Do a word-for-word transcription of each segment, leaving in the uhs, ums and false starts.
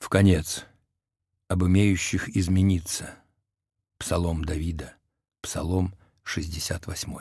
Вконец, об имеющих измениться. Псалом Давида, Псалом шестьдесят восьмой.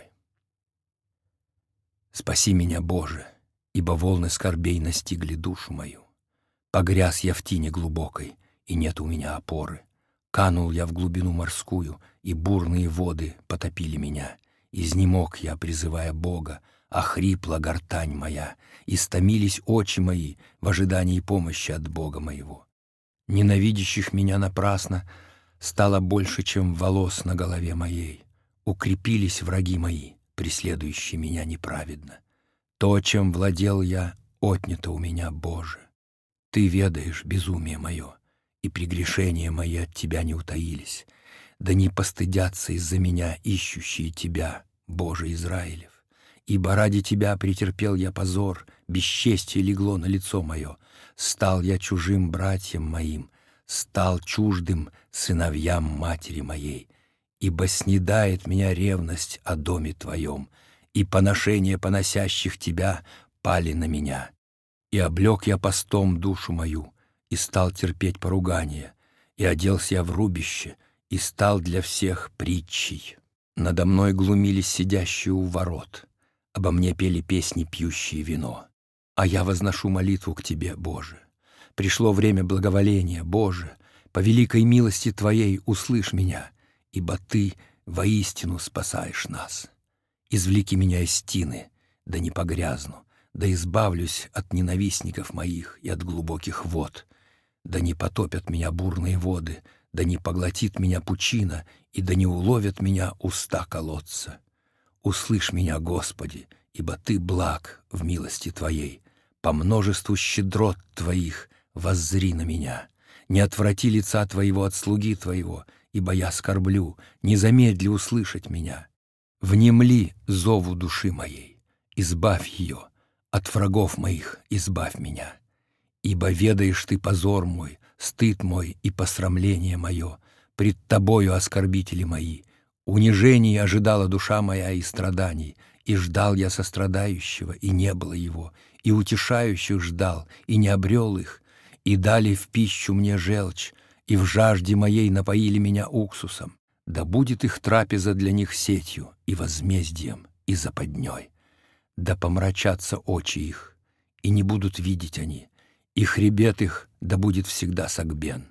Спаси меня, Боже, ибо волны скорбей настигли душу мою. Погряз я в тине глубокой, и нет у меня опоры. Канул я в глубину морскую, и бурные воды потопили меня. Изнемог я, призывая Бога, охрипла гортань моя, истомились очи мои в ожидании помощи от Бога моего. Ненавидящих меня напрасно стало больше, чем волос на голове моей. Укрепились враги мои, преследующие меня неправедно. То, чем владел я, отнято у меня, Боже. Ты ведаешь безумие мое, и прегрешения мои от Тебя не утаились. Да не постыдятся из-за меня ищущие Тебя, Боже Израилев. Ибо ради Тебя претерпел я позор, бесчестие легло на лицо мое. Стал я чужим братьям моим, стал чуждым сыновьям матери моей. Ибо снедает меня ревность о доме Твоем, и поношения поносящих Тебя пали на меня. И облег я постом душу мою, и стал терпеть поругание, и оделся я в рубище, и стал для всех притчей. Надо мной глумились сидящие у ворот, обо мне пели песни, пьющие вино. А я возношу молитву к Тебе, Боже. Пришло время благоволения, Боже, по великой милости Твоей услышь меня, ибо Ты воистину спасаешь нас. Извлеки меня из тины, да не погрязну, да избавлюсь от ненавистников моих и от глубоких вод. Да не потопят меня бурные воды, да не поглотит меня пучина, и да не уловят меня уста колодца. Услышь меня, Господи, ибо Ты благ в милости Твоей. По множеству щедрот Твоих воззри на меня. Не отврати лица Твоего от слуги Твоего, ибо я скорблю, не замедли услышать меня. Внемли зову души моей, избавь ее, от врагов моих избавь меня. Ибо ведаешь Ты позор мой, стыд мой и посрамление мое, пред Тобою оскорбители мои. Унижений ожидала душа моя и страданий, и ждал я сострадающего, и не было его, и утешающих ждал, и не обрел их, и дали в пищу мне желчь, и в жажде моей напоили меня уксусом. Да будет их трапеза для них сетью, и возмездием, и западней. Да помрачатся очи их, и не будут видеть они, и хребет их да будет всегда согбен.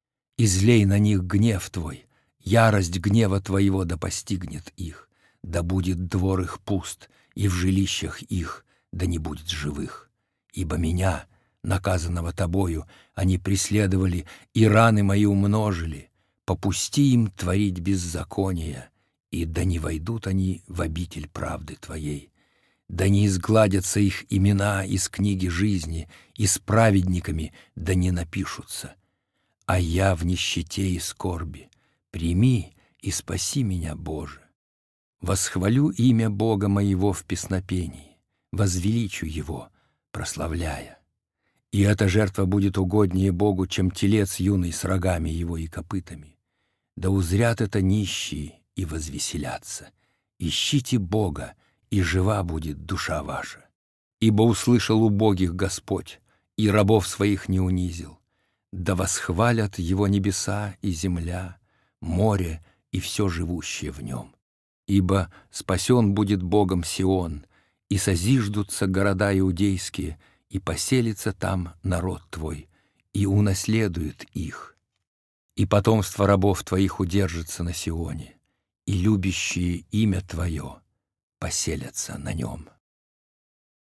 Излей на них гнев Твой, ярость гнева Твоего да постигнет их, да будет двор их пуст, и в жилищах их да не будет живых. Ибо меня, наказанного Тобою, они преследовали, и раны мои умножили. Попусти им творить беззаконие, и да не войдут они в обитель правды Твоей. Да не изгладятся их имена из книги жизни, и с праведниками да не напишутся. А я в нищете и скорби. Прими и спаси меня, Боже. Восхвалю имя Бога моего в песнопении, возвеличу Его, прославляя. И эта жертва будет угоднее Богу, чем телец юный с рогами его и копытами. Да узрят это нищие и возвеселятся. Ищите Бога, и жива будет душа ваша. Ибо услышал убогих Господь, и рабов своих не унизил. Да восхвалят Его небеса и земля, море и все живущее в нем. Ибо спасен будет Богом Сион, и созиждутся города иудейские, и поселится там народ Твой, и унаследует их. И потомство рабов Твоих удержится на Сионе, и любящие имя Твое поселятся на нем.